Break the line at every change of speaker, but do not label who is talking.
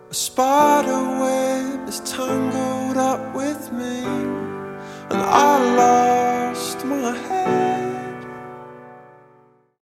A spider web is tangled up with me, and I lie